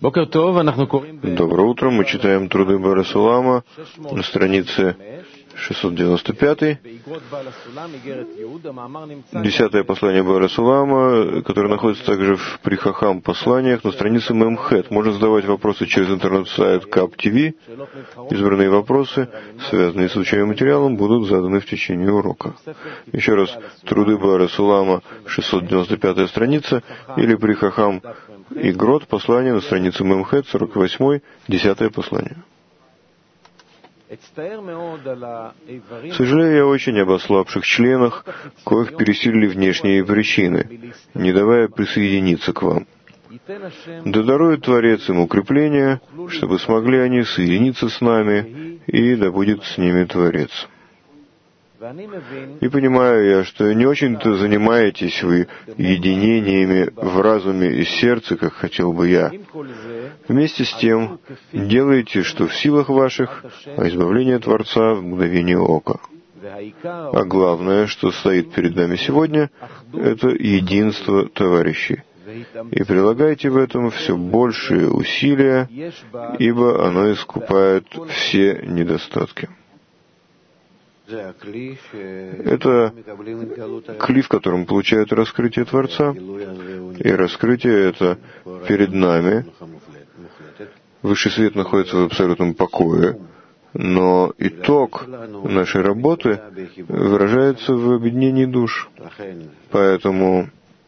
Доброе утро. Мы читаем труды Баала Сулама на странице 695. 10-е послание Баала Сулама, которое находится также в Прихахам посланиях на странице Мемхет. Можно задавать вопросы через интернет-сайт КАП-ТВ. Избранные вопросы, связанные с учебным материалом, будут заданы в течение урока. Еще раз, труды Баала Сулама, 695-я страница, или Прихахам и Грот, послание на странице Мемхет, 48-й, 10-е послание. Сожалею я очень об ослабших членах, коих пересилили внешние причины, не давая присоединиться к вам. Да дарует Творец им укрепление, чтобы смогли они соединиться с нами, и да будет с ними Творец. И понимаю я, что не очень-то занимаетесь вы единениями в разуме и сердце, как хотел бы я. Вместе с тем, делайте, что в силах ваших, а избавление Творца в мгновение ока. А главное, что стоит перед нами сегодня, это единство товарищей. И прилагайте в этом все большие усилия, ибо оно искупает все недостатки. Это кли, в котором получают раскрытие Творца, и раскрытие это перед нами. Высший свет находится в абсолютном покое, но итог нашей работы выражается в объединении душ. Поэтому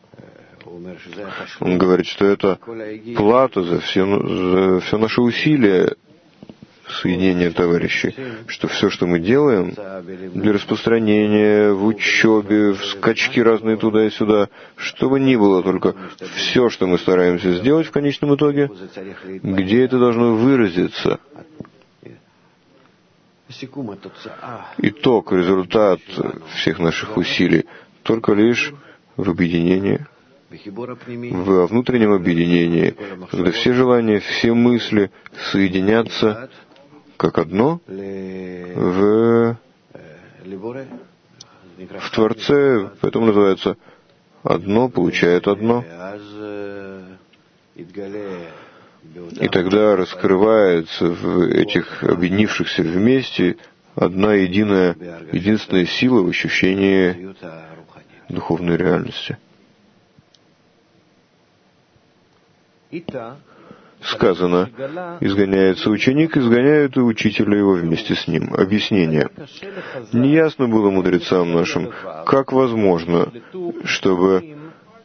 он говорит, что это плата за все наши усилия соединения товарищей, что все, что мы делаем для распространения в учебе, в скачки разные туда и сюда, что бы ни было, только все, что мы стараемся сделать в конечном итоге, где это должно выразиться. Итог, результат всех наших усилий только лишь в объединении, во внутреннем объединении, когда все желания, все мысли соединятся как одно в Творце, поэтому называется «одно получает одно». И тогда раскрывается в этих объединившихся вместе одна единственная сила в ощущении духовной реальности. Сказано, изгоняется ученик, изгоняют и учителя его вместе с ним. Объяснение. Неясно было мудрецам нашим, как возможно, чтобы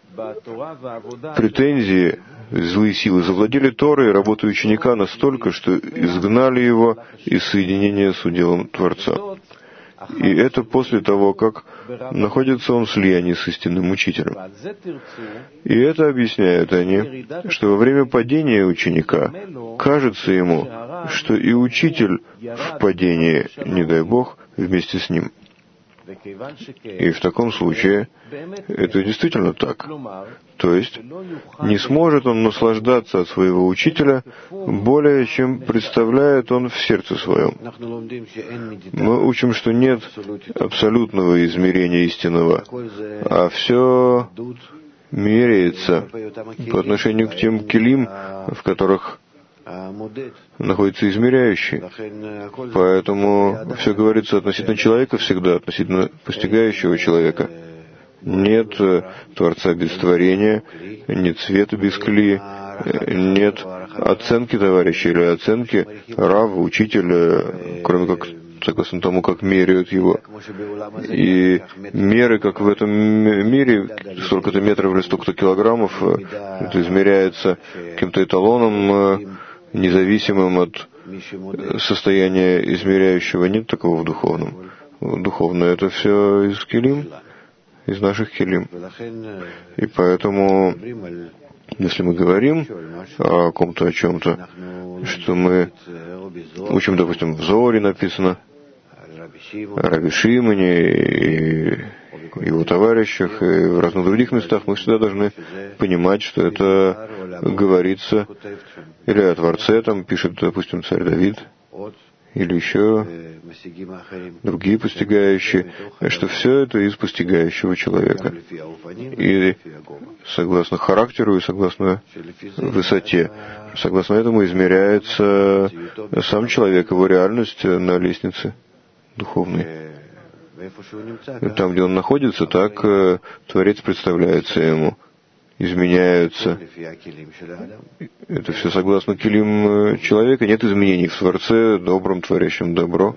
претензии, злые силы завладели Торой и работой ученика настолько, что изгнали его из соединения с уделом Творца. И это после того, как находится он в слиянии с истинным учителем. И это объясняют они, что во время падения ученика кажется ему, что и учитель в падении, не дай Бог, вместе с ним. И в таком случае это действительно так. То есть не сможет он наслаждаться от своего учителя более, чем представляет он в сердце своем. Мы учим, что нет абсолютного измерения истинного, а все меряется по отношению к тем келим, в которых находится измеряющий. Поэтому все говорится относительно человека всегда, относительно постигающего человека. Нет Творца без творения, нет света без кли, нет оценки товарища или оценки рава, учителя, кроме как согласно тому, как меряют его. И меры, как в этом мире, столько-то метров или столько-то килограммов, это измеряется каким-то эталоном, независимым от состояния измеряющего. Нет такого в духовном. Духовное — это все из келим, из наших келим. И поэтому, если мы говорим о ком-то, о чем-то, что мы учим, допустим, в Зоре написано, о Раби Шимоне и его товарищах, и в разных других местах, мы всегда должны понимать, что это говорится или о Творце, там пишет, допустим, царь Давид, или еще другие постигающие, что все это из постигающего человека. И согласно характеру и согласно высоте, согласно этому измеряется сам человек, его реальность на лестнице духовной. Там, где он находится, так Творец представляется ему, изменяются. Это все согласно килим человека. Нет изменений в Творце, добром, творящем добро.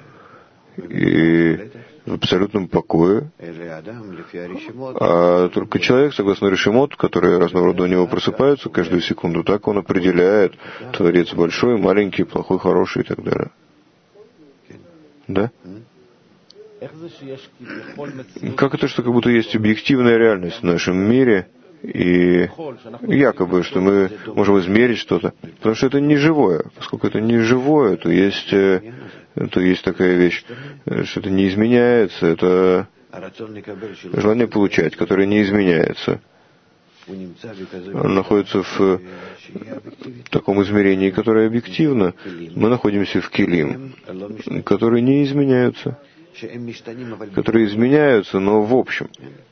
И в абсолютном покое. А только человек, согласно решимот, которые разного рода у него просыпаются каждую секунду, так он определяет, Творец большой, маленький, плохой, хороший и так далее. Да? Как это, что как будто есть объективная реальность в нашем мире, и якобы, что мы можем измерить что-то, потому что это не живое. Поскольку это не живое, то есть такая вещь, что это не изменяется, это желание получать, которое не изменяется. Он находится в таком измерении, которое объективно. Мы находимся в килим, которые не изменяются, которые изменяются, но в общем.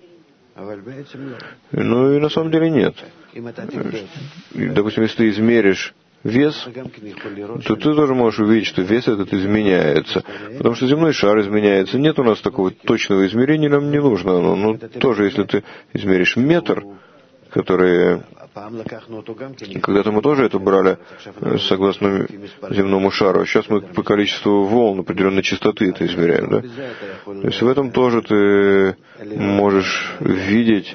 Ну и на самом деле нет. Допустим, если ты измеришь вес, то ты тоже можешь увидеть, что вес этот изменяется. Потому что земной шар изменяется. Нет у нас такого точного измерения, нам не нужно оно. Но тоже, если ты измеришь метр, который... Когда-то мы тоже это брали согласно земному шару, а сейчас мы по количеству волн определенной частоты это измеряем, да? То есть в этом тоже ты можешь видеть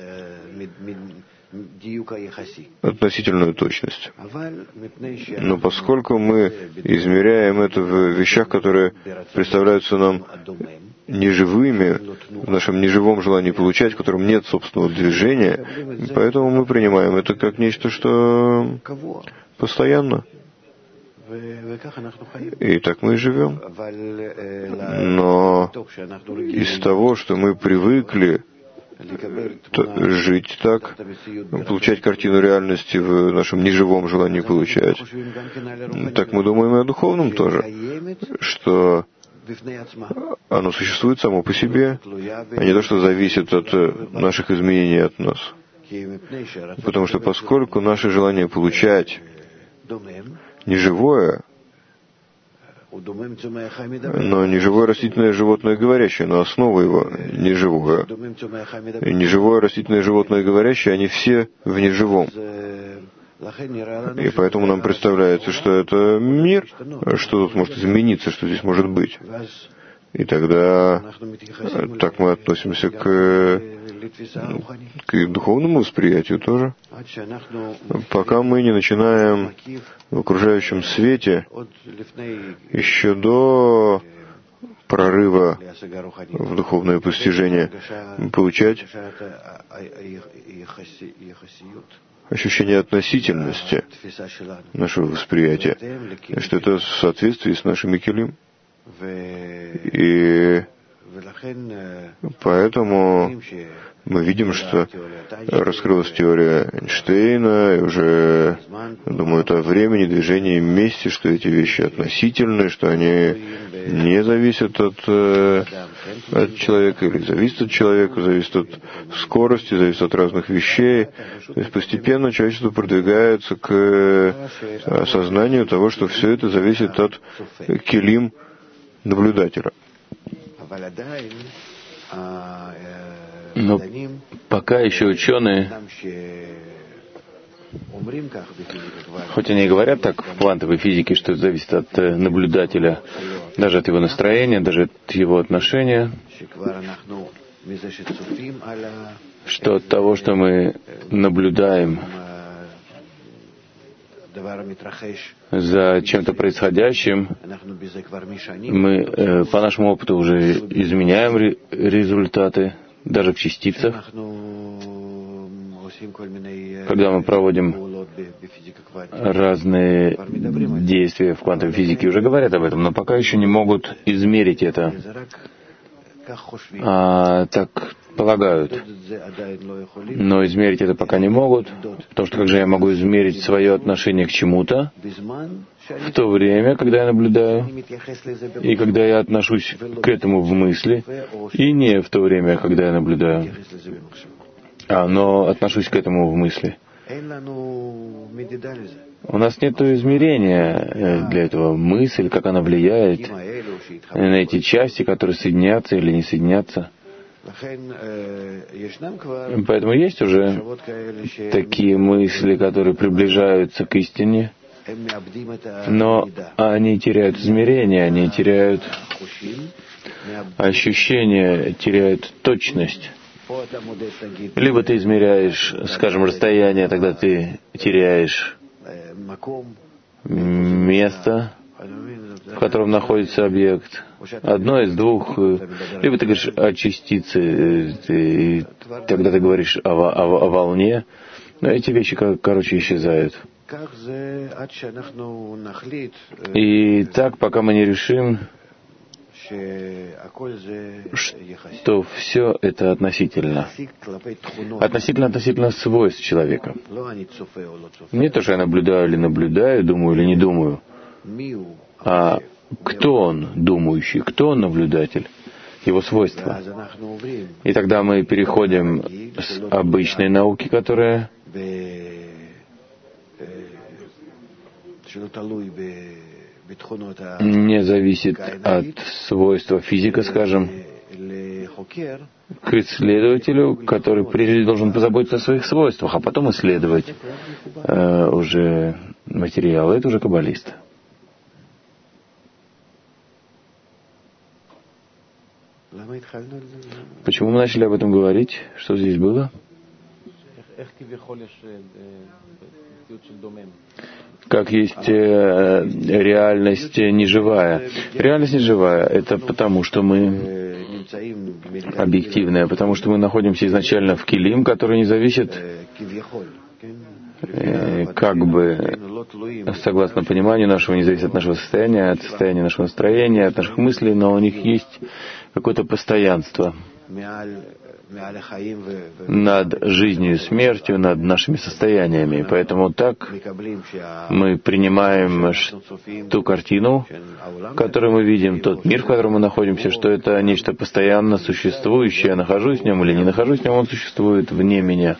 относительную точность. Но поскольку мы измеряем это в вещах, которые представляются нам неживыми, в нашем неживом желании получать, в котором нет собственного движения, поэтому мы принимаем это как нечто, что постоянно. И так мы и живем. Но из того, что мы привыкли жить так, получать картину реальности в нашем неживом желании получать, так мы думаем и о духовном тоже, что оно существует само по себе, а не то, что зависит от наших изменений от нас. Потому что поскольку наше желание получать неживое, но неживое растительное животное говорящее, но основа его неживое. И неживое растительное животное говорящее, они все в неживом. И поэтому нам представляется, что это мир, что тут может измениться, что здесь может быть. И тогда так мы относимся к духовному восприятию тоже. Пока мы не начинаем в окружающем свете, еще до прорыва в духовное постижение, получать ощущение относительности нашего восприятия, что это в соответствии с нашими килим. И поэтому мы видим, что раскрылась теория Эйнштейна, и уже думают о времени, движении, месте, что эти вещи относительны, что они не зависят от человека или зависят от человека, зависят от скорости, зависят от разных вещей. То есть постепенно человечество продвигается к осознанию того, что все это зависит от килим наблюдателя. Но пока еще ученые, хоть они и говорят так в квантовой физике, что это зависит от наблюдателя, даже от его настроения, даже от его отношения, что от того, что мы наблюдаем за чем-то происходящим, мы по нашему опыту уже изменяем результаты, даже в частицах. Когда мы проводим разные действия в квантовой физике, уже говорят об этом, но пока еще не могут измерить это. так полагают. Но измерить это пока не могут, потому что как же я могу измерить свое отношение к чему-то в то время, когда я наблюдаю, и когда я отношусь к этому в мысли, и не в то время, когда я наблюдаю, но отношусь к этому в мысли. У нас нет измерения для этого. Мысль, как она влияет на эти части, которые соединятся или не соединятся. Поэтому есть уже такие мысли, которые приближаются к истине, но они теряют измерение, они теряют ощущение, теряют точность. Либо ты измеряешь, скажем, расстояние, тогда ты теряешь место, в котором находится объект. Одно из двух. Либо ты говоришь о частице, и тогда ты говоришь о волне. Но эти вещи, короче, исчезают. И так, пока мы не решим, что все это относительно. Относительно свойств человека. Не то, что я наблюдаю или наблюдаю, думаю или не думаю, а кто он думающий, кто он наблюдатель, его свойства. И тогда мы переходим с обычной науки, которая не зависит от свойства физика, скажем, к исследователю, который прежде должен позаботиться о своих свойствах, а потом исследовать уже материалы. Это уже каббалист. Почему мы начали об этом говорить? Что здесь было? Как есть реальность неживая. Реальность неживая — это потому, что мы объективная, потому что мы находимся изначально в килим, который не зависит, как бы, согласно пониманию нашего, не зависит от нашего состояния, от состояния нашего настроения, от наших мыслей, но у них есть какое-то постоянство над жизнью и смертью, над нашими состояниями. Поэтому так мы принимаем ту картину, которую мы видим, тот мир, в котором мы находимся, что это нечто постоянно существующее. Я нахожусь в нем или не нахожусь в нем, он существует вне меня.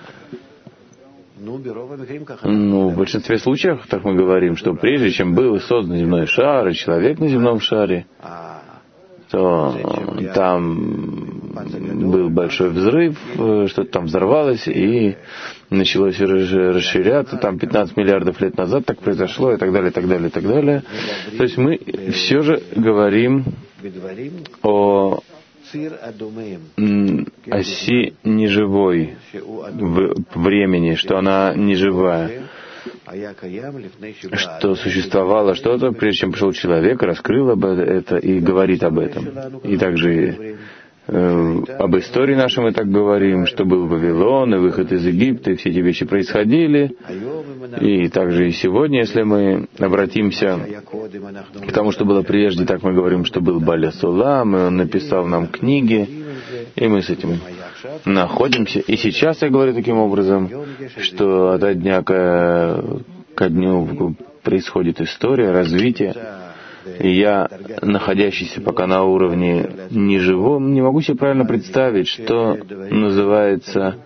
В большинстве случаев, так мы говорим, что прежде чем был создан земной шар и человек на земном шаре, то там был большой взрыв, что-то там взорвалось и началось расширяться, там 15 миллиардов лет назад так произошло и так далее, и так далее, и так далее. То есть мы все же говорим о оси неживой времени, что она неживая, что существовало что-то, прежде чем пришел человек, раскрыл об это и говорит об этом. И также об истории нашей мы так говорим, что был Вавилон, и выход из Египта, и все эти вещи происходили. И также и сегодня, если мы обратимся к тому, что было прежде, так мы говорим, что был Баля Сулам, и он написал нам книги, и мы с этим находимся. И сейчас я говорю таким образом, что от дня ко дню происходит история, развитие. И я, находящийся пока на уровне неживом, не могу себе правильно представить, что называется,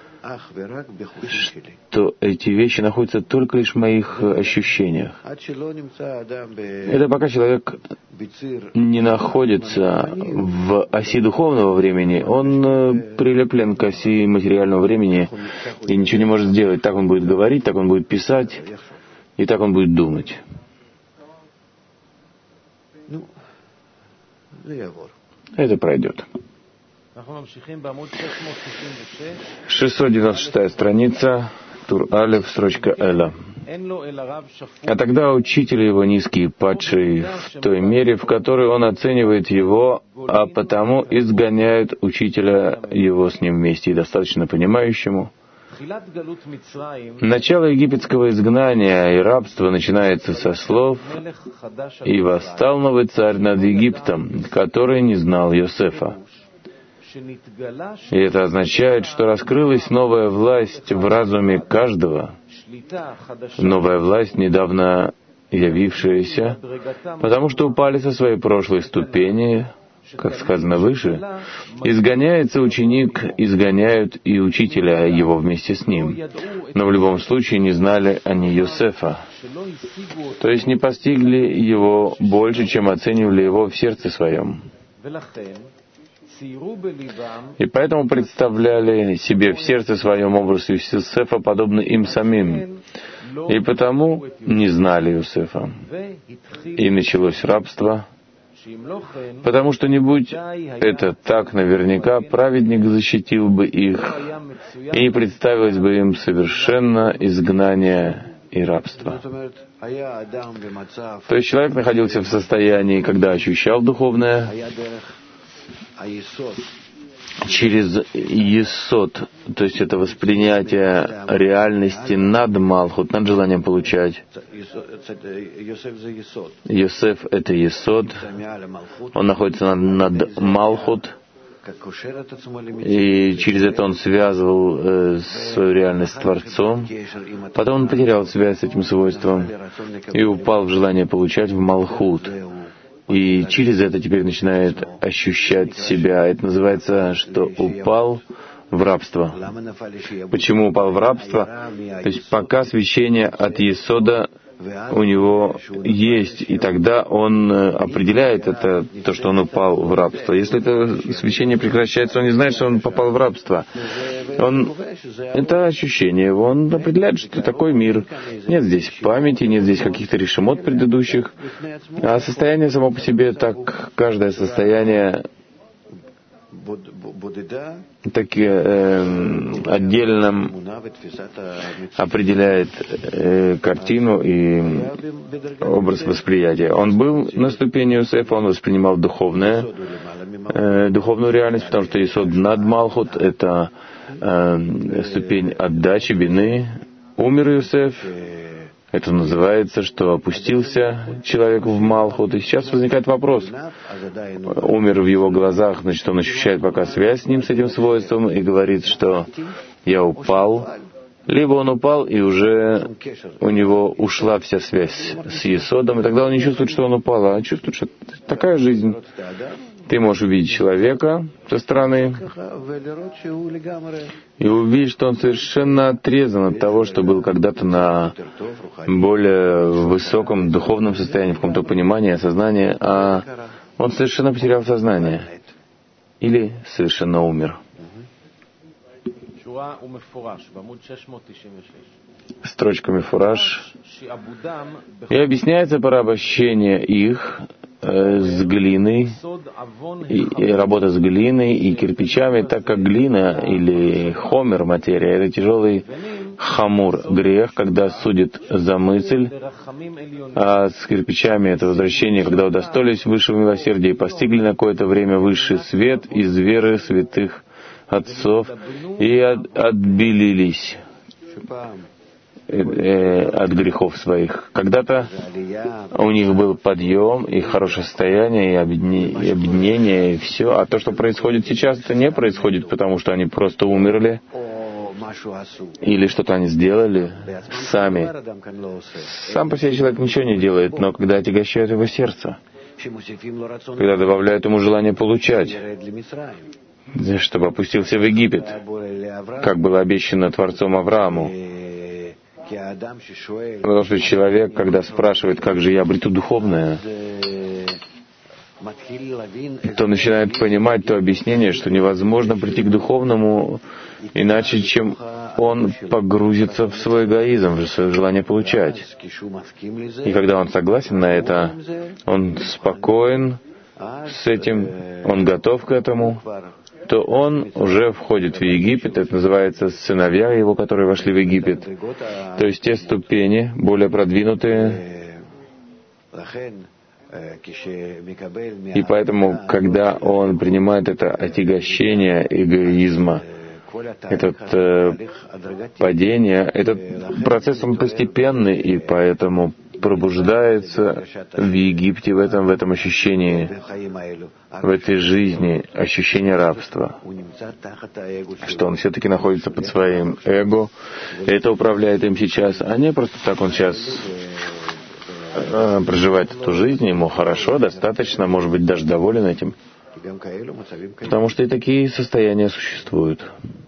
что эти вещи находятся только лишь в моих ощущениях. Это пока человек не находится в оси духовного времени, он прилеплен к оси материального времени и ничего не может сделать. Так он будет говорить, так он будет писать, и так он будет думать. Это пройдет. 696 страница, тур Алеф, строчка Эла. А тогда учитель его низкий, падший в той мере, в которой он оценивает его, а потому изгоняют учителя его с ним вместе и достаточно понимающему, Начало египетского изгнания и рабства начинается со слов «И восстал новый царь над Египтом, который не знал Йосефа». И это означает, что раскрылась новая власть в разуме каждого, новая власть, недавно явившаяся, потому что упали со своей прошлой ступени, как сказано выше, изгоняется ученик, изгоняют и учителя его вместе с ним. Но в любом случае не знали они Йосефа, то есть не постигли его больше, чем оценивали его в сердце своем. И поэтому представляли себе в сердце своем образ Йосефа, подобный им самим. И потому не знали Йосефа. И началось рабство, потому что не будь это так, наверняка праведник защитил бы их, и не представилось бы им совершенно изгнание и рабство. То есть человек находился в состоянии, когда ощущал духовное, через есод, то есть это воспринятие реальности над Малхут, над желанием получать. Йосеф — это есод, он находится над Малхут, и через это он связывал свою реальность с Творцом. Потом он потерял связь с этим свойством и упал в желание получать в Малхут. И через это теперь начинает ощущать себя. Это называется, что упал в рабство. Почему упал в рабство? То есть пока свечение от Есода у него есть, и тогда он определяет это, то, что он упал в рабство. Если это свечение прекращается, он не знает, что он попал в рабство. Это ощущение его, он определяет, что такой мир. Нет здесь памяти, нет здесь каких-то решимот предыдущих, а состояние само по себе, так каждое состояние отдельно определяет картину и образ восприятия. Он был на ступени Йосефа, он воспринимал духовную реальность, потому что Есод над Малхут — это ступень отдачи, бины. Умер Йосеф, это называется, что опустился человек в Малхут. И сейчас возникает вопрос. Умер в его глазах, значит, он ощущает пока связь с ним, с этим свойством, и говорит, что я упал. Либо он упал, и уже у него ушла вся связь с Есодом, и тогда он не чувствует, что он упал, а чувствует, что такая жизнь. Ты можешь увидеть человека со стороны и увидеть, что он совершенно отрезан от того, что был когда-то на более высоком духовном состоянии, в каком-то понимании, осознании, а он совершенно потерял сознание или совершенно умер. Строчка Мефураж. И объясняется порабощение их с глиной, и работа с глиной и кирпичами, так как глина или хомер, материя, это тяжелый хамур, грех, когда судит за мысль, а с кирпичами это возвращение, когда удостоились высшего милосердия и постигли на какое-то время высший свет из веры святых отцов и отбелились от грехов своих. Когда-то у них был подъем и хорошее состояние, и объединение, и все. А то, что происходит сейчас, это не происходит, потому что они просто умерли или что-то они сделали сами. Сам по себе человек ничего не делает, но когда отягощают его сердце, когда добавляют ему желание получать, чтобы опустился в Египет, как было обещано Творцом Аврааму. Потому что человек, когда спрашивает, как же я обрету духовное, то начинает понимать то объяснение, что невозможно прийти к духовному иначе, чем он погрузится в свой эгоизм, в свое желание получать. И когда он согласен на это, он спокоен с этим, он готов к этому, то он уже входит в Египет, это называется сыновья его, которые вошли в Египет. То есть те ступени, более продвинутые. И поэтому, когда он принимает это отягощение эгоизма это падение, этот процесс, он постепенный, и поэтому пробуждается в Египте в этом ощущении, в этой жизни, ощущение рабства, что он все-таки находится под своим эго, и это управляет им сейчас, а не просто так он сейчас проживает эту жизнь, ему хорошо, достаточно, может быть, даже доволен этим. Потому что и такие состояния существуют.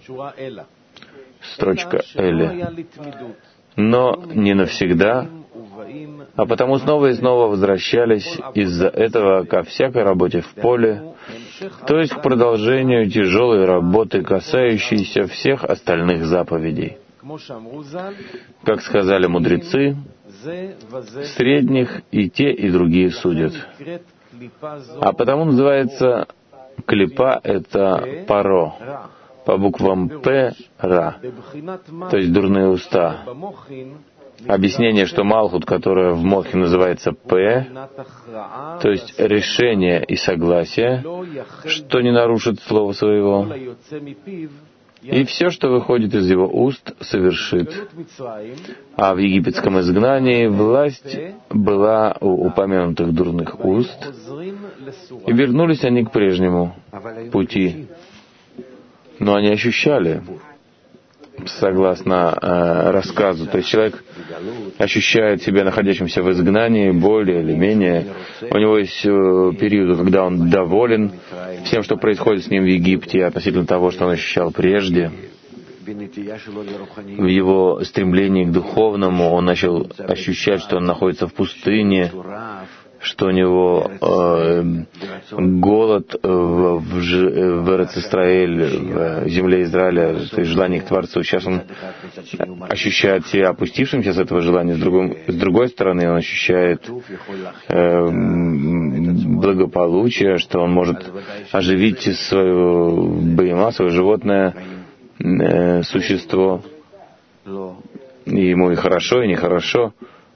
Строчка Эли. Но не навсегда, а потому снова и снова возвращались из-за этого ко всякой работе в поле, то есть к продолжению тяжелой работы, касающейся всех остальных заповедей. Как сказали мудрецы, средних и те, и другие судят. А потому называется клипа — это паро, по буквам П — Ра, то есть дурные уста. Объяснение, что Малхут, которая в Мохе называется П, то есть решение и согласие, что не нарушит слова своего, и все, что выходит из его уст, совершит. А в египетском изгнании власть была у упомянутых дурных уст, и вернулись они к прежнему пути. Но они ощущали, согласно рассказу, то есть человек ощущает себя находящимся в изгнании более или менее. У него есть периоды, когда он доволен всем, что происходит с ним в Египте, относительно того, что он ощущал прежде. В его стремлении к духовному он начал ощущать, что он находится в пустыне, что у него голод в Эрец-Исраэль, в земле Израиля, то есть желание к Творцу. Сейчас он ощущает себя опустившимся с этого желания. С другой стороны, он ощущает благополучие, что он может оживить свое бейма, свое животное существо. И ему и хорошо, и нехорошо.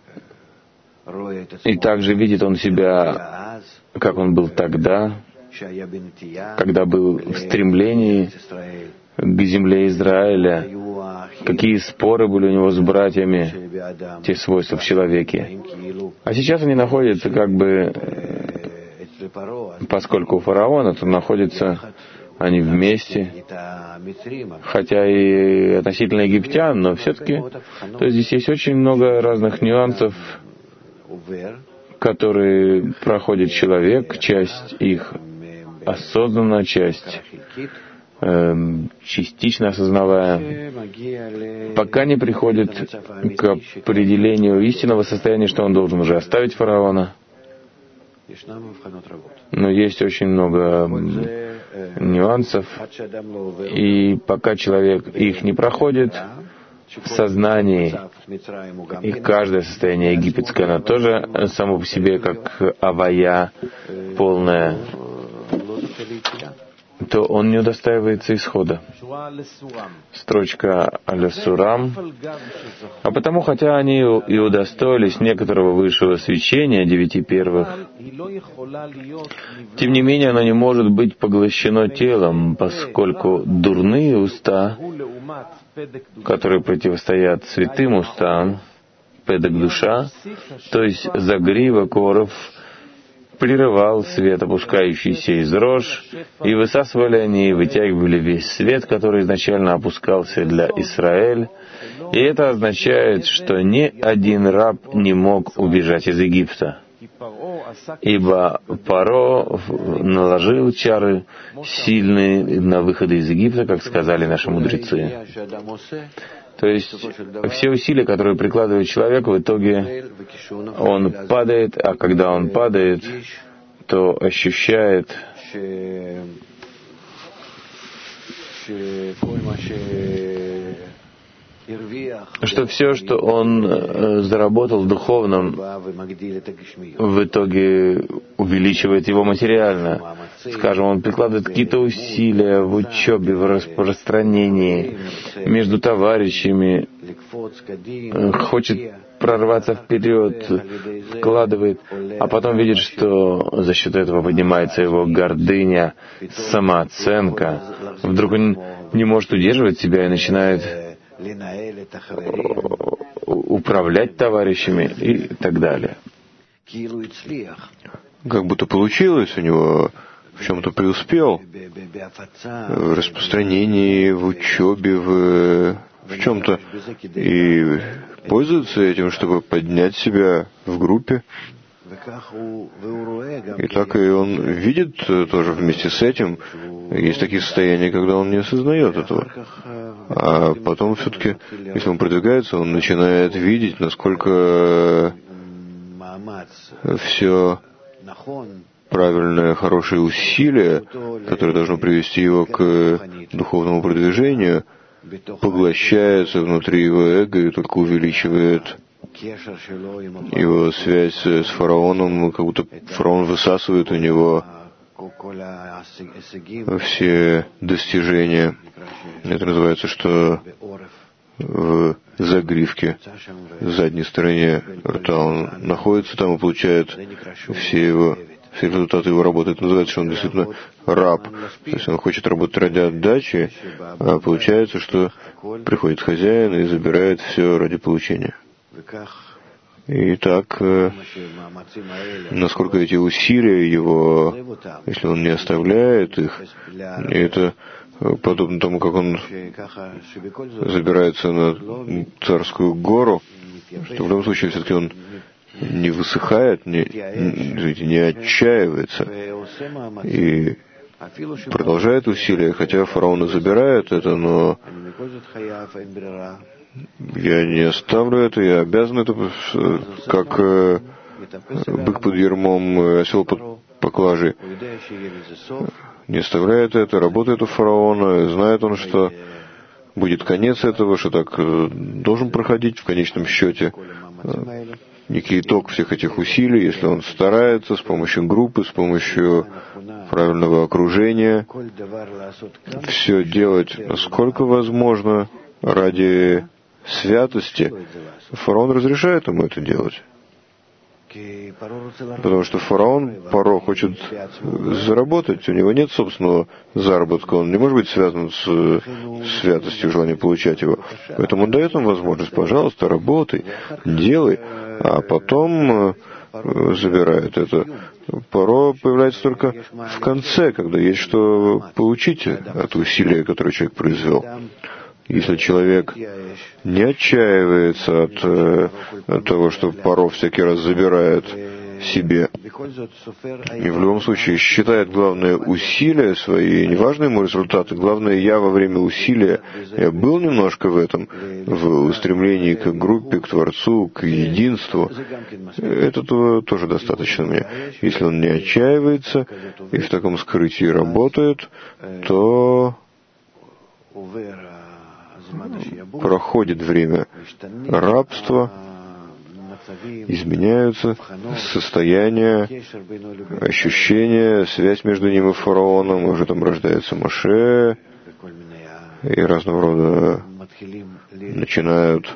И также видит он себя, как он был тогда, когда был в стремлении к земле Израиля, какие споры были у него с братьями, те свойства в человеке. А сейчас они находятся как бы, поскольку у фараона, то находятся они вместе, хотя и относительно египтян, но все-таки, то есть здесь есть очень много разных нюансов, которые проходит человек, часть их осознанно, часть частично осознавая, пока не приходит к определению истинного состояния, что он должен уже оставить фараона. Но есть очень много нюансов, и пока человек их не проходит, в сознании, и каждое состояние египетское, оно тоже само по себе как авая полная, то он не удостаивается исхода. Строчка Аля-Сурам. А потому, хотя они и удостоились некоторого высшего свечения 9 первых, тем не менее оно не может быть поглощено телом, поскольку дурные уста, которые противостоят святым устам, педек душа, то есть загривок оров, прерывал свет, опускающийся из рож, и высасывали они, и вытягивали весь свет, который изначально опускался для Израиля. И это означает, что ни один раб не мог убежать из Египта, ибо Паро наложил чары сильные на выходы из Египта, как сказали наши мудрецы. То есть все усилия, которые прикладывает человек, в итоге он падает, а когда он падает, то ощущает, что все, что он заработал в духовном, в итоге увеличивает его материально. Скажем, он прикладывает какие-то усилия в учебе, в распространении, между товарищами, хочет прорваться вперед, вкладывает, а потом видит, что за счет этого поднимается его гордыня, самооценка. Вдруг он не может удерживать себя и начинает управлять товарищами и так далее. Как будто получилось у него, в чем-то преуспел, в распространении, в учебе, в чем-то, и пользуется этим, чтобы поднять себя в группе. И так и он видит тоже вместе с этим. Есть такие состояния, когда он не осознает этого. А потом все-таки, если он продвигается, он начинает видеть, насколько все правильное, хорошее усилие, которое должно привести его к духовному продвижению, поглощается внутри его эго и только увеличивает его связь с фараоном, как будто фараон высасывает у него все достижения. Это называется, что в загривке, в задней стороне рта он находится там и получает все результаты его работы. Это называется, что он действительно раб. То есть он хочет работать ради отдачи, а получается, что приходит хозяин и забирает все ради получения. И так, насколько эти усилия его, если он не оставляет их, и это подобно тому, как он забирается на царскую гору, что в любом случае все-таки он не высыхает, не отчаивается и продолжает усилия, хотя фараон и забирает это, но я не оставлю это, я обязан это, как бык под ярмом, осел под поклажей. Не оставляет это, работает у фараона, знает он, что будет конец этого, что так должен проходить в конечном счете. Некий итог всех этих усилий, если он старается с помощью группы, с помощью правильного окружения, все делать, насколько возможно, ради святости, фараон разрешает ему это делать. Потому что фараон Паро хочет заработать, у него нет собственного заработка, он не может быть связан с святостью, желанием получать его. Поэтому он дает ему возможность, пожалуйста, работай, делай, а потом забирает это. Паро появляется только в конце, когда есть что получить от усилия, которое человек произвел. Если человек не отчаивается от того, что Паро всякий раз забирает себе, и в любом случае считает главное усилия свои, неважно ему результаты, главное я во время усилия, я был немножко в этом, в устремлении к группе, к Творцу, к единству, этого тоже достаточно мне. Если он не отчаивается и в таком скрытии работает, то проходит время рабства, изменяются состояния, ощущения, связь между ним и фараоном, уже там рождается Моше, и разного рода начинают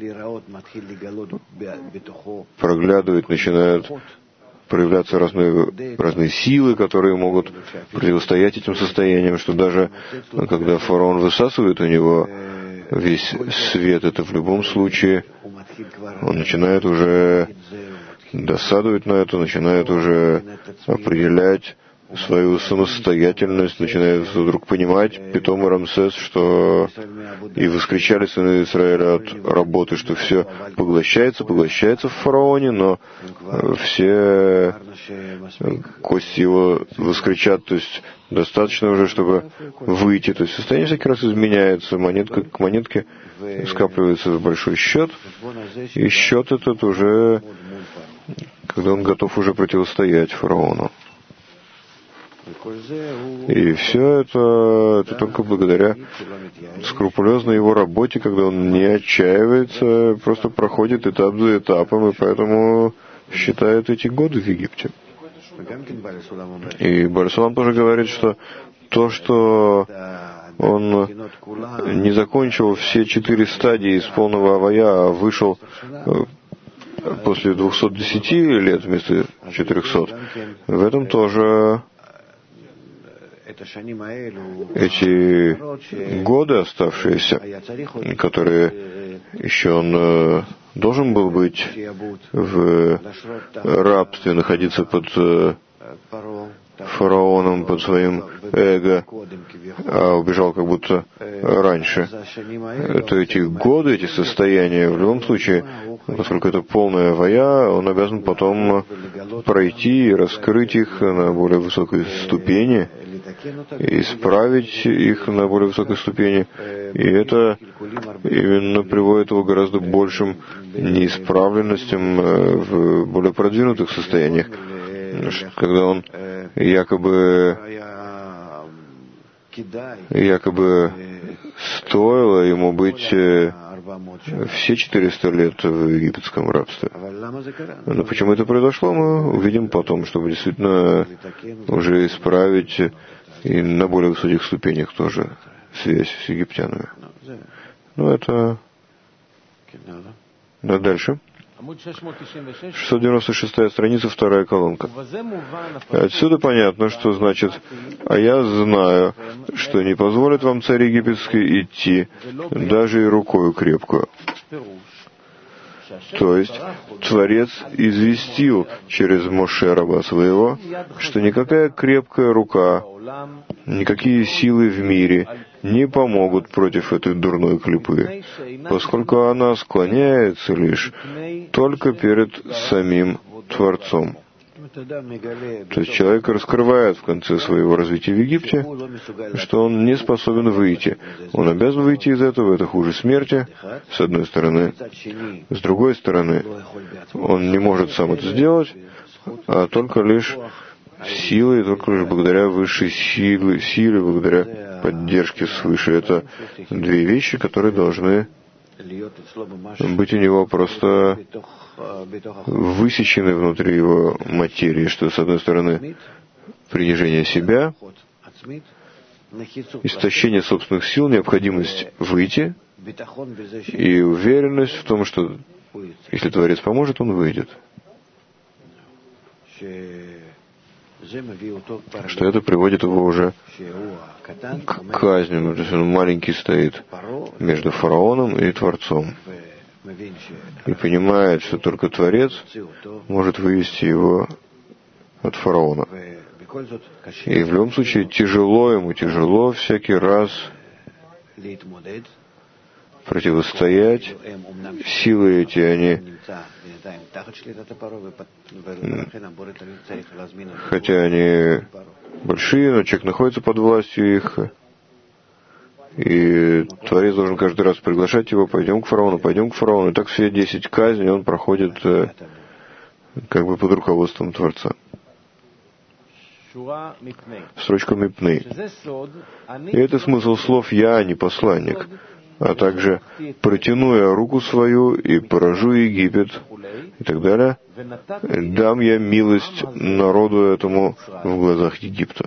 проглядывать, начинают проявляться разные силы, которые могут противостоять этим состояниям, что даже когда фараон высасывает у него весь свет, это в любом случае он начинает уже досадовать на это, начинает уже определять свою самостоятельность, начинает вдруг понимать, Питом и Рамсес, что и воскричали сыны Израиля от работы, что все поглощается в фараоне, но все кости его воскричат, то есть достаточно уже, чтобы выйти. То есть состояние всякий раз изменяется, монетка к монетке скапливается в большой счет, и счет этот уже, когда он готов уже противостоять фараону. И все это только благодаря скрупулезной его работе, когда он не отчаивается, просто проходит этап за этапом, и поэтому считает эти годы в Египте. И Бааль Сулам тоже говорит, что то, что он не закончил все 4 стадии из полного авая, а вышел после 210 лет вместо 400, в этом тоже эти годы оставшиеся, которые еще он должен был быть в рабстве, находиться под фараоном, под своим эго, а убежал как будто раньше, то эти годы, эти состояния, в любом случае, поскольку это полная авая, он обязан потом пройти и раскрыть их на более высокой ступени, исправить их на более высокой ступени. И это именно приводит его к гораздо большим неисправленностям в более продвинутых состояниях, когда он якобы стоило ему быть все 400 лет в египетском рабстве. Но почему это произошло, мы увидим потом, чтобы действительно уже исправить и на более высоких ступенях тоже связь с египтянами. Ну, это... Да, дальше. 696-я страница, 2-я колонка. Отсюда понятно, что значит: «А я знаю, что не позволит вам царь египетский идти, даже и рукою крепкую». То есть Творец известил через Моше, раба своего, что никакая крепкая рука, никакие силы в мире не помогут против этой дурной клипы, поскольку она склоняется лишь только перед самим Творцом. То есть человек раскрывает в конце своего развития в Египте, что он не способен выйти. Он обязан выйти из этого, это хуже смерти, с одной стороны. С другой стороны, он не может сам это сделать, а только лишь силой, только лишь благодаря высшей силе, благодаря поддержке свыше. Это две вещи, которые должны быть у него просто высечены внутри его материи, что, с одной стороны, принижение себя, истощение собственных сил, необходимость выйти и уверенность в том, что если Творец поможет, он выйдет. Что это приводит его уже к казни. То есть он маленький стоит между фараоном и Творцом. И понимает, что только Творец может вывести его от фараона. И в любом случае ему тяжело всякий раз противостоять. Силы эти, они, хотя они большие, но человек находится под властью их, и Творец должен каждый раз приглашать его: пойдем к фараону. И так все 10 казней он проходит как бы под руководством Творца. Строчка Мипней. И это смысл слов «я», а не посланник, а также «протяну я руку свою и поражу Египет» и так далее, «дам я милость народу этому в глазах Египта».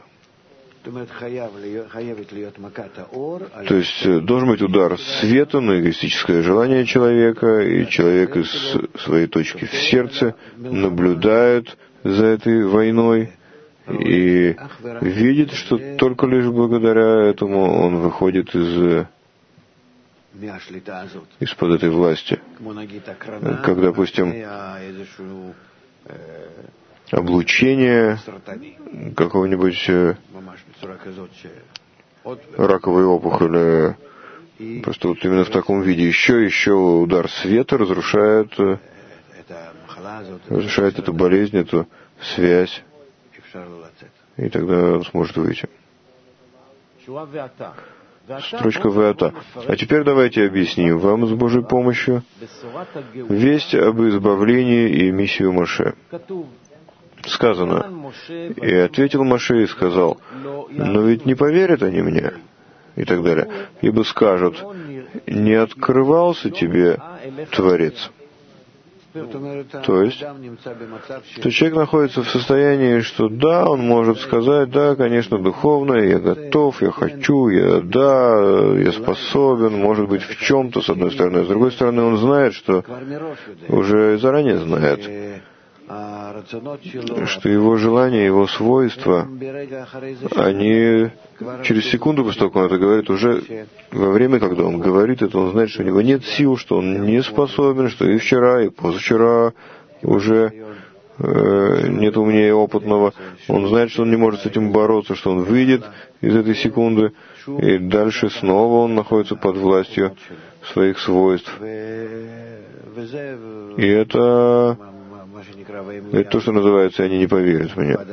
То есть должен быть удар света на эгоистическое желание человека, и человек из своей точки в сердце наблюдает за этой войной и видит, что только лишь благодаря этому он выходит из-под этой власти. Как, допустим, облучение какого-нибудь раковой опухоли, просто вот именно в таком виде. Еще удар света разрушает эту болезнь, эту связь, и тогда он сможет выйти. Строчка «Веата». А теперь давайте объясним вам с Божьей помощью весть об избавлении и миссию Моше. Сказано: «И ответил Моше и сказал: но ведь не поверят они мне», и так далее. «Ибо скажут: не открывался тебе Творец». То есть, что человек находится в состоянии, что да, он может сказать: да, конечно, духовно, я готов, я хочу, я способен, может быть, в чем-то, с одной стороны. С другой стороны, он знает, что уже заранее знает, что его желания, его свойства, они через секунду после того, как он это говорит, уже во время, когда он говорит это, он знает, что у него нет сил, что он не способен, что и вчера, и позавчера уже нет умнее опытного. Он знает, что он не может с этим бороться, что он выйдет из этой секунды, и дальше снова он находится под властью своих свойств. И это то, что называется «они не поверят в меня».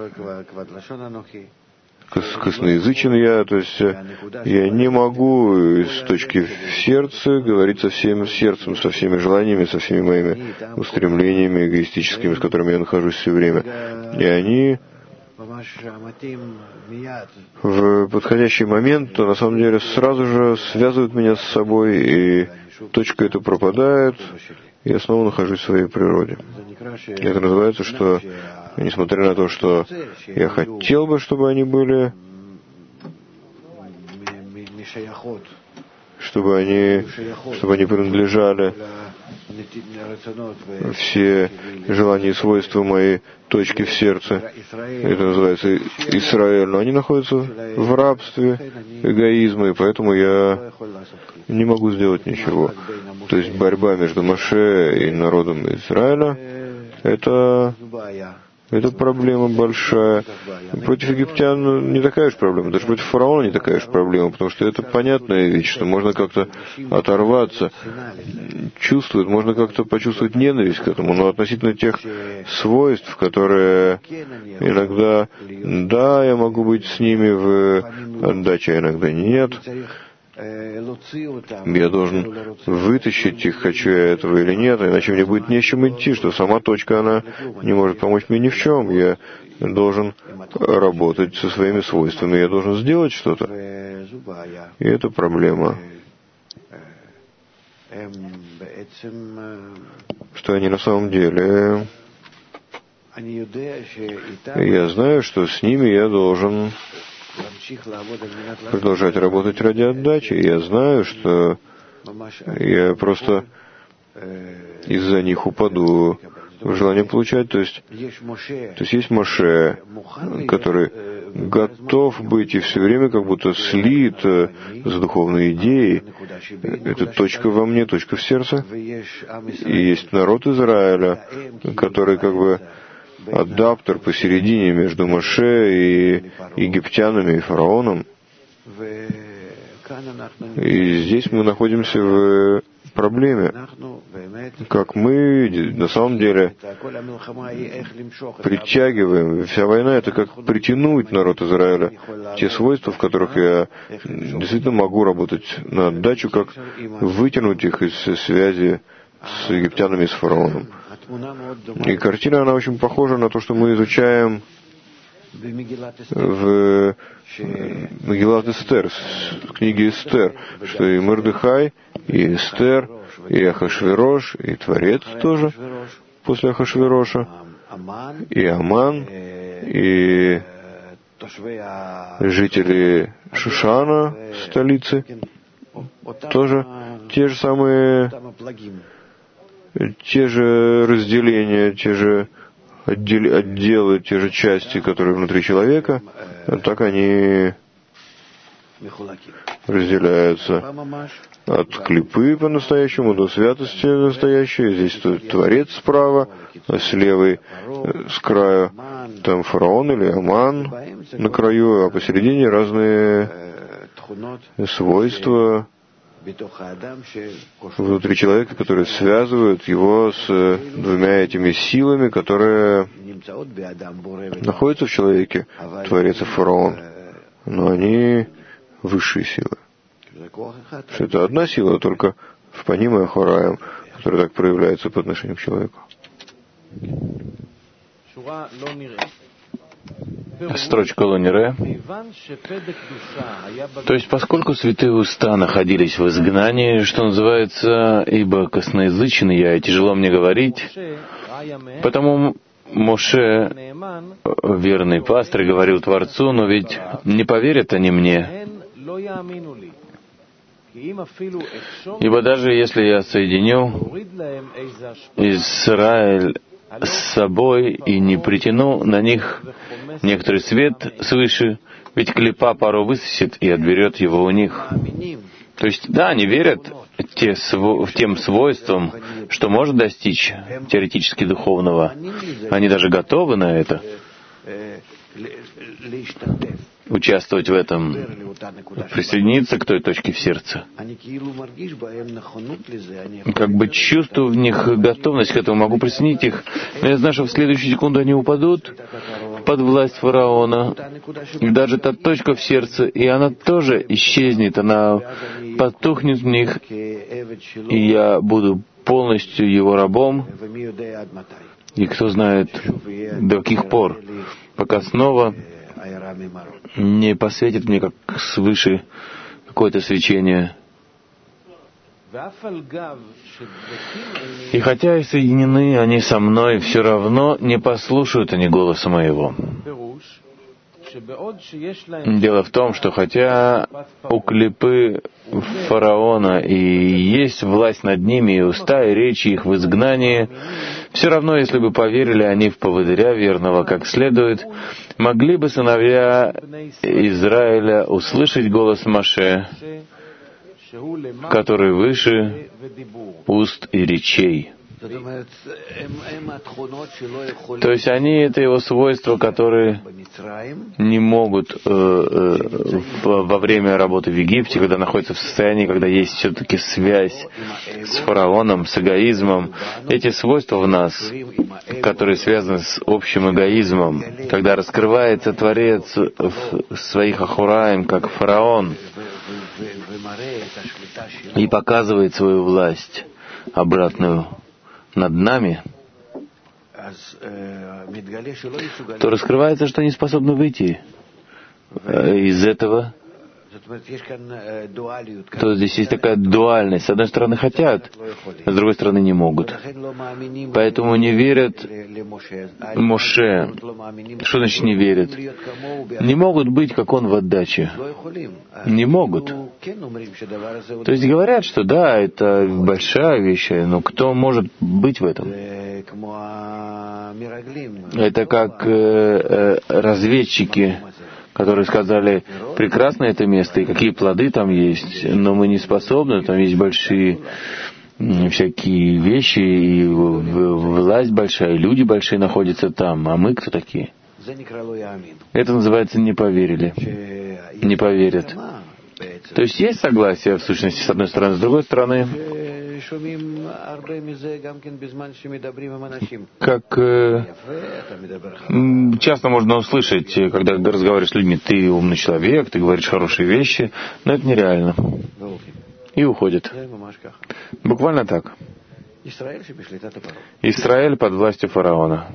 Косноязычен я, то есть я не могу с точки в сердце говорить со всем сердцем, со всеми желаниями, со всеми моими устремлениями эгоистическими, с которыми я нахожусь все время. И они в подходящий момент, то на самом деле сразу же связывают меня с собой, и точка эта пропадает, и я снова нахожусь в своей природе. И это называется, что, несмотря на то, что я хотел бы, чтобы они были, чтобы они принадлежали, все желания и свойства моей точки в сердце, это называется Исраэль, но они находятся в рабстве эгоизма, и поэтому я не могу сделать ничего. То есть борьба между Моше и народом Израиля — это проблема большая. Против египтян не такая уж проблема, даже против фараона не такая уж проблема, потому что это понятная вещь, что можно как-то оторваться, чувствовать, можно как-то почувствовать ненависть к этому, но относительно тех свойств, которые иногда, да, я могу быть с ними в отдаче, а иногда нет. Я должен вытащить их, хочу я этого или нет, иначе мне будет не с чем идти, что сама точка, она не может помочь мне ни в чем. Я должен работать со своими свойствами, я должен сделать что-то. И это проблема. Что они на самом деле... Я знаю, что с ними я должен продолжать работать ради отдачи. Я знаю, что я просто из-за них упаду в желание получать. То есть есть Моше, который готов быть и все время как будто слит с духовной идеей. Это точка во мне, точка в сердце. И есть народ Израиля, который как бы адаптер посередине между Моше и египтянами и фараоном. И здесь мы находимся в проблеме. Как мы на самом деле притягиваем. Вся война — это как притянуть народ Израиля. Те свойства, в которых я действительно могу работать на отдачу, как вытянуть их из связи с египтянами и с фараоном. И картина, она очень похожа на то, что мы изучаем в Мегилат Эстер, в книге Эстер, что и Мордехай, и Эстер, и Ахашверош, и Творец тоже после Ахашвероша, и Аман, и жители Шушана, столицы, тоже те же самые, те же разделения, те же отделы, те же части, которые внутри человека, так они разделяются от клипы по-настоящему до святости настоящей. Здесь Творец справа, а с левой, с краю, там фараон или Аман на краю, а посередине разные свойства внутри человека, которые связывают его с двумя этими силами, которые находятся в человеке, Творец и фараон, но они высшие силы. Что это одна сила, только в Паним и Ахораим, которая так проявляется по отношению к человеку. Строчка Лонире. То есть, поскольку святые уста находились в изгнании, что называется, ибо косноязычен я, и тяжело мне говорить, потому Моше, верный пастырь, говорил Творцу, но ведь не поверят они мне. Ибо даже если я соединю Израиль с собой и не притяну на них некоторый свет свыше, ведь клипа пару высосет и отберет его у них. То есть, да, они верят тем свойствам, что может достичь теоретически духовного. Они даже готовы на это, участвовать в этом, присоединиться к той точке в сердце. Как бы чувствую в них готовность к этому, могу присоединить их, но я знаю, что в следующую секунду они упадут под власть фараона. И даже та точка в сердце, и она тоже исчезнет, она потухнет в них, и я буду полностью его рабом. И кто знает, до каких пор, пока снова не посветит мне как свыше какое-то свечение. И хотя и соединены они со мной, все равно не послушают они голоса моего. Дело в том, что хотя у клипы фараона и есть власть над ними, и уста, и речи их в изгнании, все равно, если бы поверили они в поводыря верного как следует, могли бы сыновья Израиля услышать голос Моше, который выше уст и речей. То есть они — это его свойства, которые не могут во время работы в Египте, когда находятся в состоянии, когда есть все-таки связь с фараоном, с эгоизмом. Эти свойства в нас, которые связаны с общим эгоизмом, когда раскрывается Творец в своих ахураим, как фараон, и показывает свою власть обратную над нами, то раскрывается, что они способны выйти из этого. То здесь есть такая дуальность. С одной стороны хотят, а с другой стороны не могут. Поэтому не верят Моше. Что значит не верят? Не могут быть, как он в отдаче. Не могут. То есть говорят, что да, это большая вещь, но кто может быть в этом? Это как разведчики, которые сказали, прекрасно это место, и какие плоды там есть, но мы не способны, там есть большие всякие вещи, и власть большая, и люди большие находятся там, а мы кто такие? Это называется «не поверили», не поверят. То есть есть согласие, в сущности, с одной стороны, с другой стороны, как часто можно услышать, когда разговариваешь с людьми, ты умный человек, ты говоришь хорошие вещи, но это нереально. И уходит. Буквально так. Израиль под властью фараона.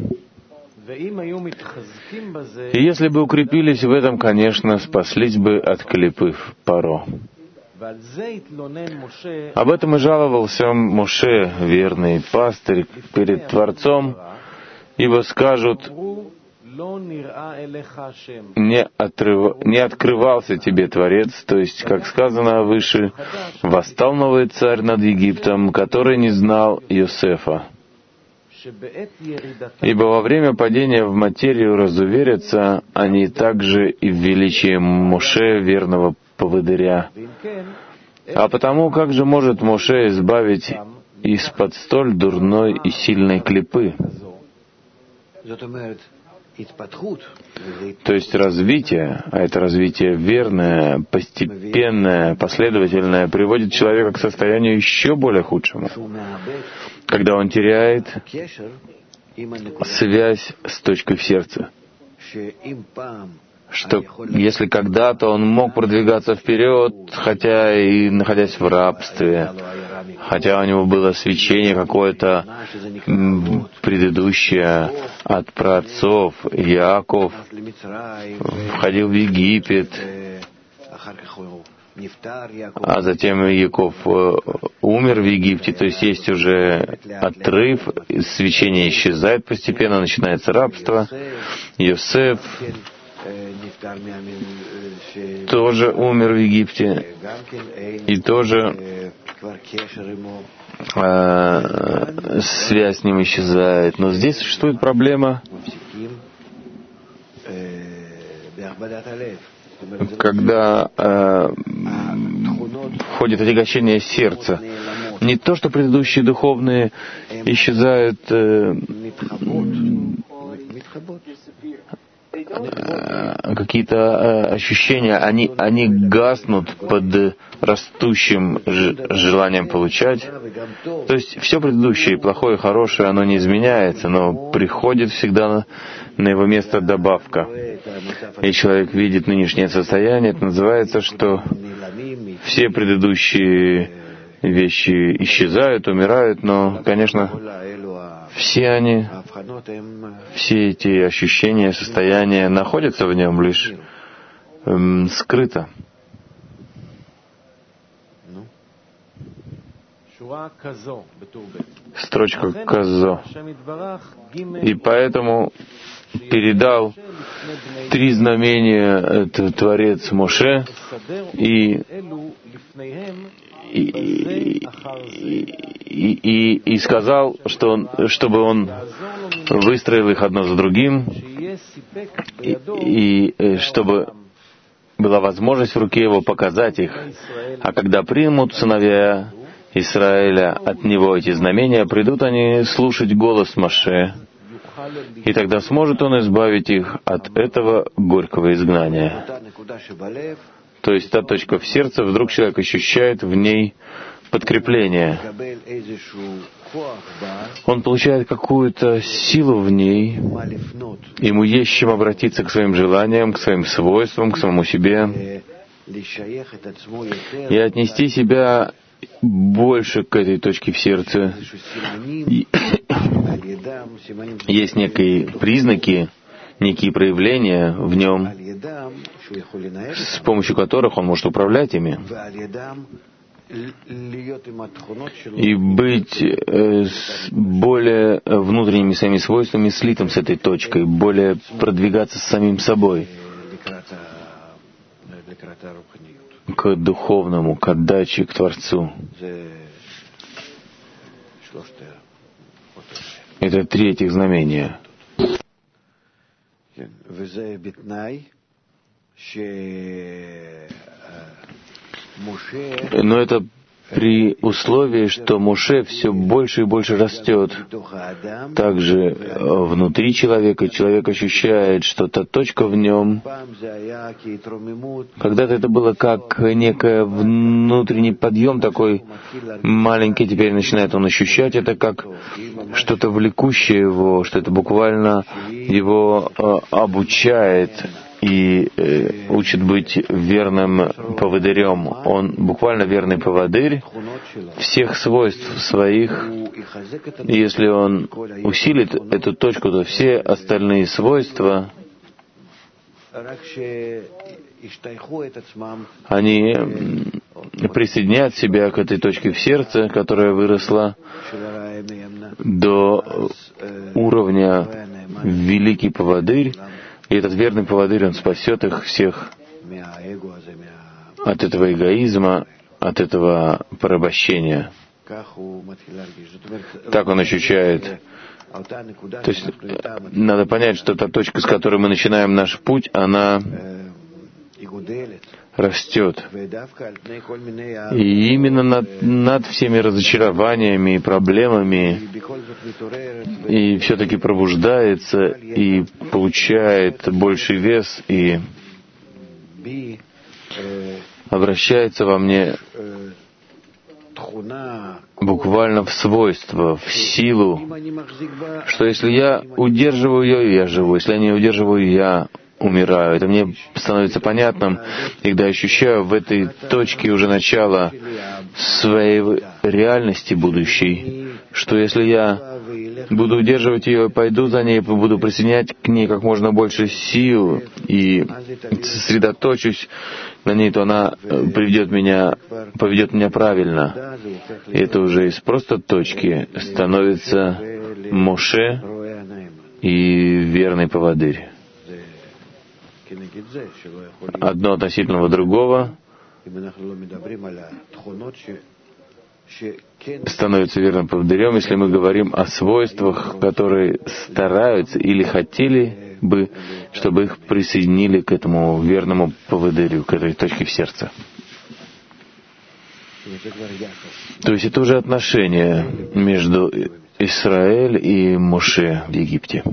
И если бы укрепились в этом, конечно, спаслись бы от клипы Паро. Об этом и жаловался Моше, верный пастырь, перед Творцом, ибо скажут, не открывался тебе Творец, то есть, как сказано выше, восстал новый царь над Египтом, который не знал Йосефа. Ибо во время падения в материю разуверятся они также и в величии Моше, верного поводыря. А потому как же может Моше избавить из-под столь дурной и сильной клипы? То есть развитие, а это развитие верное, постепенное, последовательное, приводит человека к состоянию еще более худшему, когда он теряет связь с точкой в сердце. Что если когда-то он мог продвигаться вперед, хотя и находясь в рабстве, хотя у него было свечение какое-то предыдущее от праотцов, Яаков входил в Египет, а затем Яков умер в Египте, то есть есть уже отрыв, свечение исчезает постепенно, начинается рабство. Йосеф тоже умер в Египте и тоже связь с ним исчезает. Но здесь существует проблема, когда входит отягощение сердца. Не то, что предыдущие духовные исчезают, какие-то ощущения, они гаснут под растущим желанием получать. То есть все предыдущее, плохое, хорошее, оно не изменяется, но приходит всегда на его место добавка. И человек видит нынешнее состояние, это называется, что все предыдущие вещи исчезают, умирают, но, конечно, все эти ощущения, состояния находятся в нем лишь скрыто. Строчка Казо. И поэтому передал 3 знамения Творец Моше и сказал, чтобы он выстроил их одно за другим, и чтобы была возможность в руке его показать их. А когда примут сыновья Израиля от него эти знамения, придут они слушать голос Моше, и тогда сможет он избавить их от этого горького изгнания. То есть та точка в сердце, вдруг человек ощущает в ней подкрепление. Он получает какую-то силу в ней, ему есть чем обратиться к своим желаниям, к своим свойствам, к самому себе, и отнести себя больше к этой точке в сердце. Есть некие признаки, некие проявления в нем, с помощью которых он может управлять ими и быть более внутренними своими свойствами слитым с этой точкой, более продвигаться с самим собой к духовному, к отдаче, к Творцу. Это 3 этих знамения. Но это при условии, что Моше все больше и больше растет. Также внутри человека человек ощущает, что та точка в нем, когда-то это было как некий внутренний подъем такой маленький, теперь начинает он ощущать это как что-то влекущее его, что это буквально его обучает и учит быть верным поводырем. Он буквально верный поводырь всех свойств своих. И если он усилит эту точку, то все остальные свойства, они присоединят себя к этой точке в сердце, которая выросла до уровня великий поводырь. И этот верный поводырь, он спасет их всех от этого эгоизма, от этого порабощения. Так он ощущает. То есть надо понять, что та точка, с которой мы начинаем наш путь, она растет. И именно над всеми разочарованиями и проблемами и все-таки пробуждается и получает больший вес и обращается во мне буквально в свойство, в силу, что если я удерживаю ее, я живу, если я не удерживаю, я умираю. Это мне становится понятным, когда я ощущаю в этой точке уже начала своей реальности будущей, что если я буду удерживать ее, пойду за ней, буду присоединять к ней как можно больше сил и сосредоточусь на ней, то она поведет меня правильно. И это уже из просто точки становится Моше и верный поводырь. Одно относительно другого. становится верным поводырем, если мы говорим о свойствах, которые стараются или хотели бы, чтобы их присоединили к этому верному поводырю, к этой точке в сердце. То есть это уже отношение между Израиль и Моше в Египте.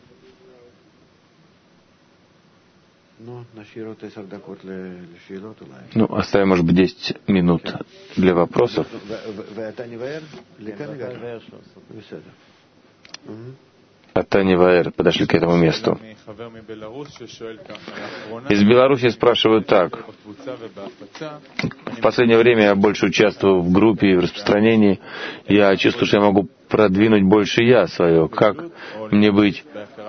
Ну, оставим, может быть, 10 минут для вопросов. Атани Ваэр подошли к этому месту. Из Беларуси спрашивают так. В последнее время я больше участвую в группе и в распространении. Я чувствую, что я могу продвинуть больше я свое. Как мне быть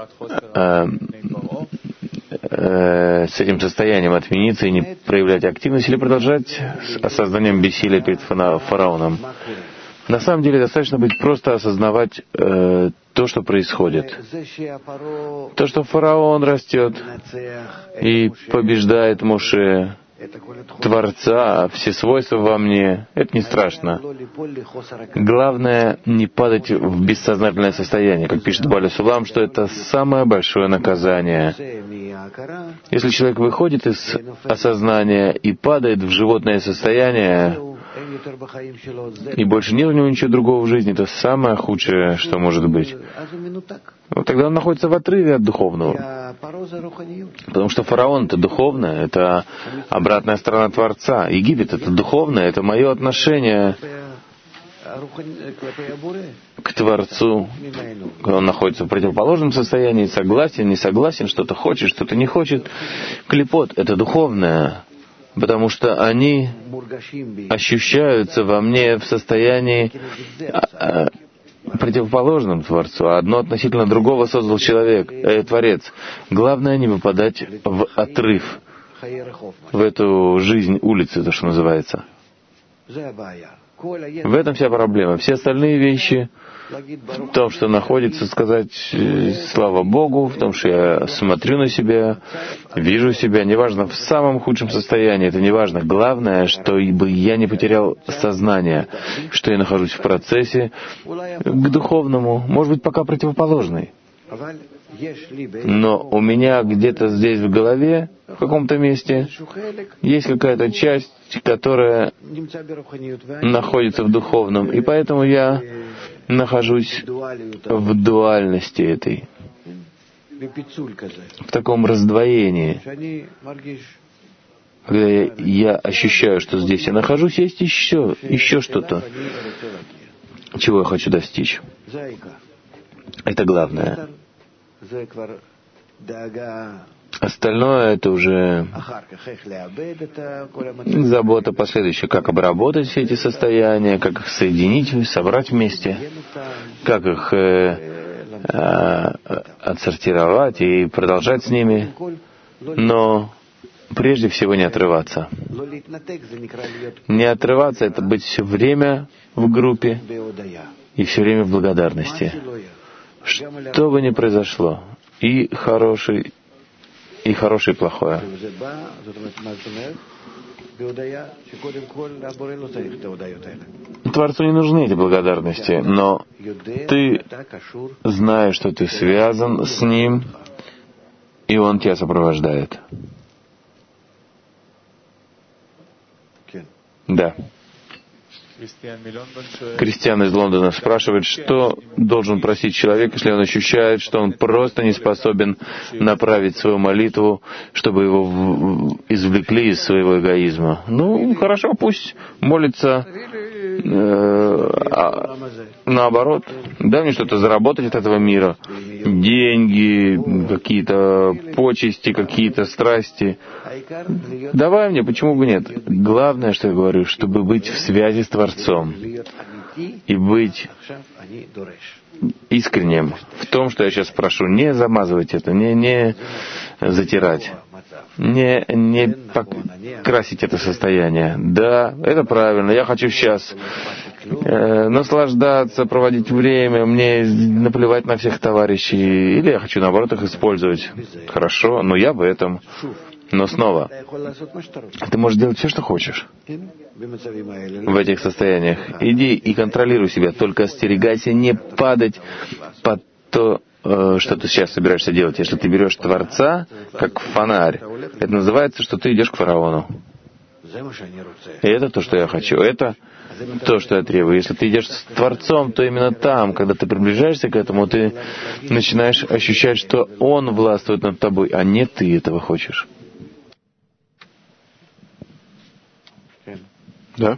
с этим состоянием, отмениться и не проявлять активность, или продолжать с осознанием бессилия перед фараоном? На самом деле достаточно быть просто осознавать то, что происходит. То, что фараон растет и побеждает Моше, Творца, все свойства во мне, это не страшно. Главное не падать в бессознательное состояние, как пишет Баля Сулам, что это самое большое наказание. Если человек выходит из осознания и падает в животное состояние, и больше нет у него ничего другого в жизни, это самое худшее, что может быть. Вот тогда он находится в отрыве от духовного. Потому что фараон — это духовное, это обратная сторона Творца. Египет — это духовное, это мое отношение к Творцу. Он находится в противоположном состоянии, согласен, не согласен, что-то хочет, что-то не хочет. Клипот — это духовное, потому что они ощущаются во мне в состоянии противоположном Творцу, а одно относительно другого создал человек, Творец. Главное не выпадать в отрыв, в эту жизнь улицы, то, что называется. В этом вся проблема. Все остальные вещи в том, что находится, сказать слава Богу, в том, что я смотрю на себя, вижу себя, неважно, в самом худшем состоянии, это неважно. Главное, чтобы я не потерял сознание, что я нахожусь в процессе к духовному, может быть, пока противоположный. Но у меня где-то здесь в голове, в каком-то месте, есть какая-то часть, которая находится в духовном, и поэтому я нахожусь в дуальности этой, в таком раздвоении. Когда я ощущаю, что здесь я нахожусь, есть еще что-то, чего я хочу достичь. Это главное. Остальное — это уже забота последующая, как обработать все эти состояния, как их соединить, собрать вместе, как их отсортировать и продолжать с ними, но прежде всего не отрываться. Не отрываться — это быть все время в группе и все время в благодарности. Что бы ни произошло, и хорошее, и плохое. Творцу не нужны эти благодарности, но ты знаешь, что ты связан с Ним, и Он тебя сопровождает. Да. Кристиан из Лондона спрашивает, что должен просить человек, если он ощущает, что он просто не способен направить свою молитву, чтобы его извлекли из своего эгоизма. Ну, хорошо, пусть молится наоборот. Дай мне что-то заработать от этого мира. Деньги, какие-то почести, какие-то страсти. Давай мне, почему бы нет? Главное, что я говорю, чтобы быть в связи с Творцом и быть искренним в том, что я сейчас прошу. Не замазывать это, не затирать, не красить это состояние. Да, это правильно, я хочу сейчас наслаждаться, проводить время, мне наплевать на всех товарищей, или я хочу, наоборот, их использовать. Хорошо, но я в этом. Но снова, ты можешь делать все, что хочешь в этих состояниях. Иди и контролируй себя, только остерегайся не падать под то, что ты сейчас собираешься делать. Если ты берешь Творца, как фонарь, это называется, что ты идешь к фараону. И это то, что я хочу. Это то, что я требую. Если ты идешь с Творцом, то именно там, когда ты приближаешься к этому, ты начинаешь ощущать, что Он властвует над тобой, а не ты этого хочешь. Да?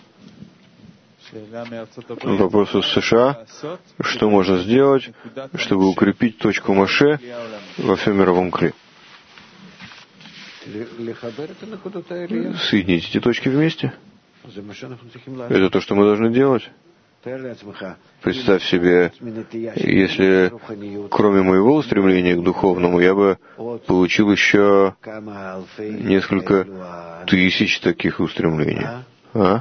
Вопрос из США. Что можно сделать, чтобы укрепить точку Моше во всем мировом кли? Соединить эти точки вместе. Это то, что мы должны делать. Представь себе, если кроме моего устремления к духовному, я бы получил еще несколько тысяч таких устремлений. А?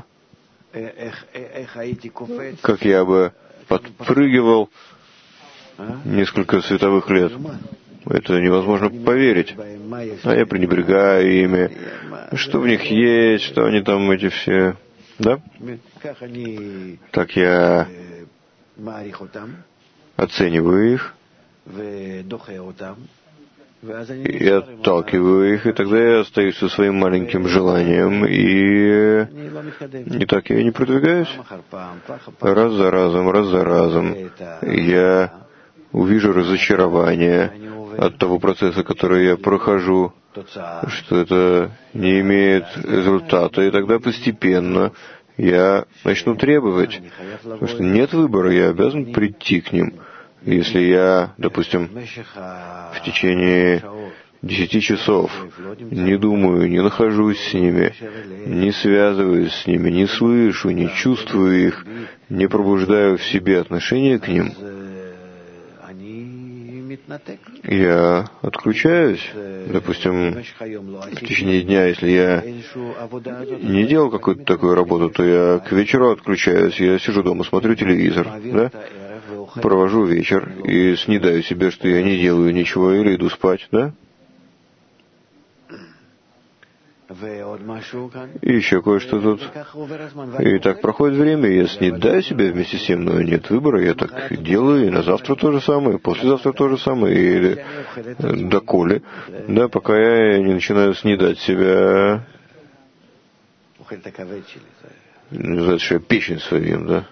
Как я бы подпрыгивал несколько световых лет. Это невозможно поверить. А я пренебрегаю ими. Что в них есть, что они там эти все... Да? Так я оцениваю их и отталкиваю их, и тогда я остаюсь со своим маленьким желанием, и так я не продвигаюсь. Раз за разом я увижу разочарование от того процесса, который я прохожу, что это не имеет результата, и тогда постепенно я начну требовать, потому что нет выбора, я обязан прийти к ним. Если я, допустим, в течение 10 часов не думаю, не нахожусь с ними, не связываюсь с ними, не слышу, не чувствую их, не пробуждаю в себе отношение к ним, я отключаюсь. Допустим, в течение дня, если я не делал какую-то такую работу, то я к вечеру отключаюсь, я сижу дома, смотрю телевизор, да? Провожу вечер и снедаю себе, что я не делаю ничего, или иду спать, да? И еще кое-что тут. И так проходит время, я снедаю себя вместе с тем, но нет выбора, я так делаю, и на завтра то же самое, и послезавтра то же самое, или доколе, да, пока я не начинаю снедать себя, называется, что я печень свою, да?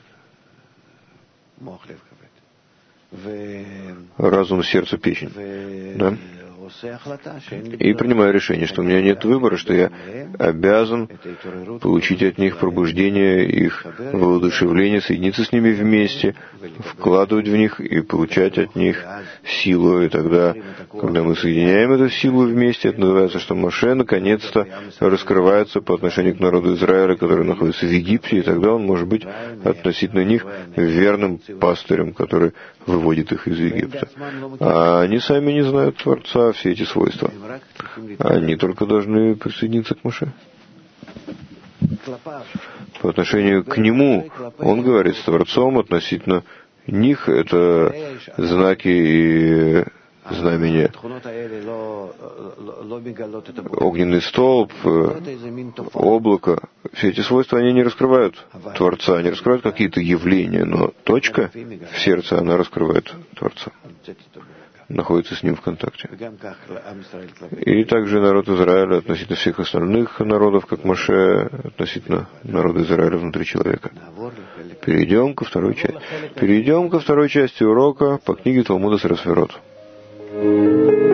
Разум, сердце, печень, да? И принимаю решение, что у меня нет выбора, что я обязан получить от них пробуждение, их воодушевление, соединиться с ними вместе, вкладывать в них и получать от них силу. И тогда, когда мы соединяем эту силу вместе, это называется, что Моше наконец-то раскрывается по отношению к народу Израиля, который находится в Египте, и тогда он может быть относительно них верным пастырем, который выводит их из Египта. А они сами не знают Творца, все эти свойства. Они только должны присоединиться к Моше. По отношению к нему, он говорит с Творцом, относительно них это знаки и знамения. Огненный столб, облако, все эти свойства, они не раскрывают Творца, они раскрывают какие-то явления, но точка в сердце, она раскрывает Творца, находится с ним в контакте. И также народ Израиля относительно всех остальных народов, как Моше, относительно народа Израиля внутри человека. Перейдем ко второй части урока по книге Талмуда Сефирот.